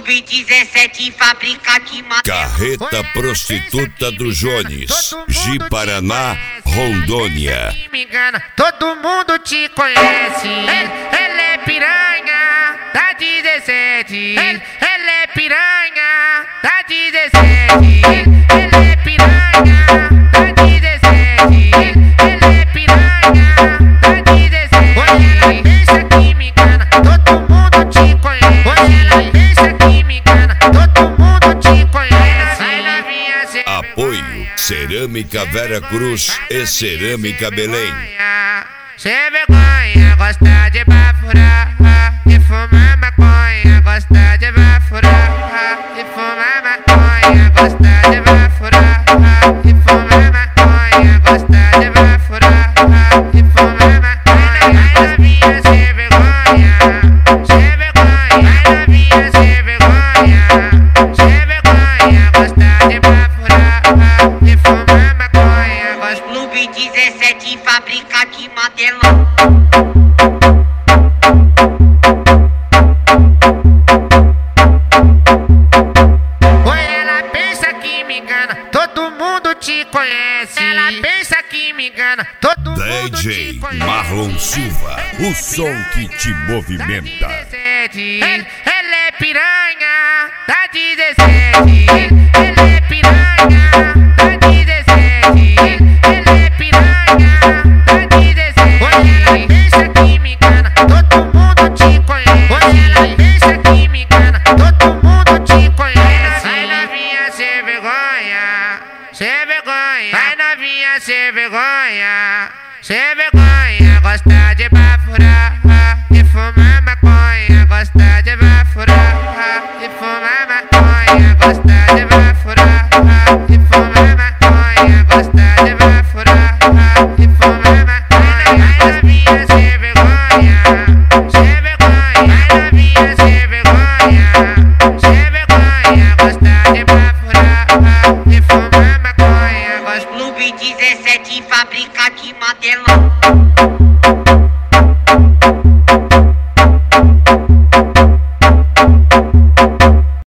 Clube 17 fábrica que mata. Carreta prostituta do Jones, Ji-Paraná, Rondônia. Me engana, todo mundo te conhece. Ela é piranha da 17. Ela é piranha da 17. Ela é piranha da 17. Ela é piranha da 17. Ela pensa que me engana, todo mundo te conhece. Ela pensa que me engana, todo mundo te conhece. Apoio Cerâmica Vera Cruz e Cerâmica Belém. Sem vergonha, gosta de bafurar e fumar maconha, gosta de bafurar e fumar maconha, gosta de bafurar e fumar maconha, gosta de bafurar e fumar maconha. Ai, novinha sem vergonha, sem vergonha. Ai, novinha sem vergonha, sem vergonha, gosta de bafurar e fumar maconha, gosta. Clube 17 fábrica que matelão. Ela pensa que me engana, todo mundo te conhece. Ela pensa que me engana, todo mundo te DJ conhece. Marlon Silva, o som que te movimenta. Ela é piranha da 17. Ela é piranha da 17. Ela é piranha da 17. Ela pensa que me engana, todo mundo te conhece. Ela pensa que me engana, todo mundo te conhece. Vai novinha sem vergonha, sem vergonha. Vai novinha sem vergonha, sem vergonha. Gosta de bafurar e fumar maconha, gosta de bafurar e fumar maconha, gosta de bafurar e fumar maconha, gosta de bafurar e fumar maconha. Vai novinha sem vergonha, sem vergonha. Vai novinha sem vergonha, sem vergonha, gosta de bafurar e fumar maconha, gosta. Clube 17 fábrica que matelão.